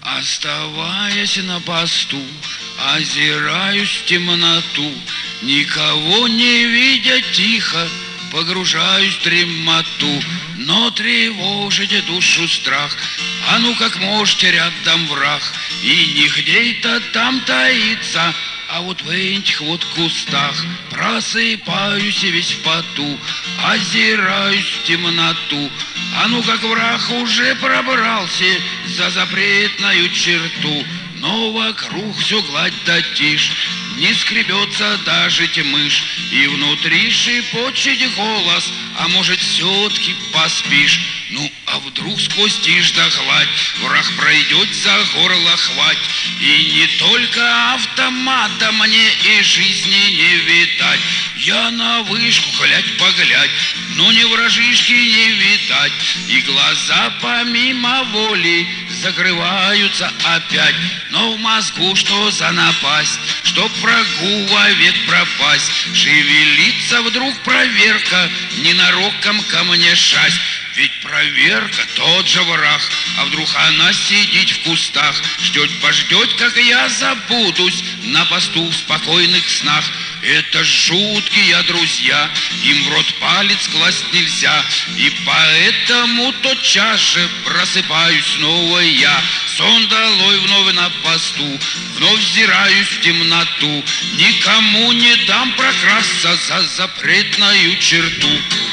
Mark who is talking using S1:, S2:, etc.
S1: Оставаясь на посту, озираюсь в темноту, никого не видя тихо, погружаюсь в дремоту. Но тревожите душу страх, а ну как можете рядом враг, и не где-то там таится, а вот в этих вот кустах. Просыпаюсь и весь в поту, озираюсь в темноту, а ну как враг уже пробрался за запретную черту. Но вокруг все гладь да тишь, не скребется даже тьмыш, и внутри шепочет голос, а может все-таки поспишь. Ну, а вдруг сквозь тишь да гладь враг пройдет за горло хвать, и не только автомата мне и жизни не видать. Я на вышку глядь-поглядь, но не вражишки не видать, и глаза помимо воли закрываются опять. Но в мозгу что за напасть, чтоб врагу вовек пропасть? Шевелится вдруг проверка, ненароком ко мне шасть. Ведь проверка тот же враг, а вдруг она сидит в кустах, ждет, как я забудусь на посту в спокойных снах. Это жуткие друзья, им в рот палец класть нельзя, и поэтому тотчас же просыпаюсь снова я. Сон долой вновь на посту, вновь взираюсь в темноту, никому не дам прокрасться за запретную черту.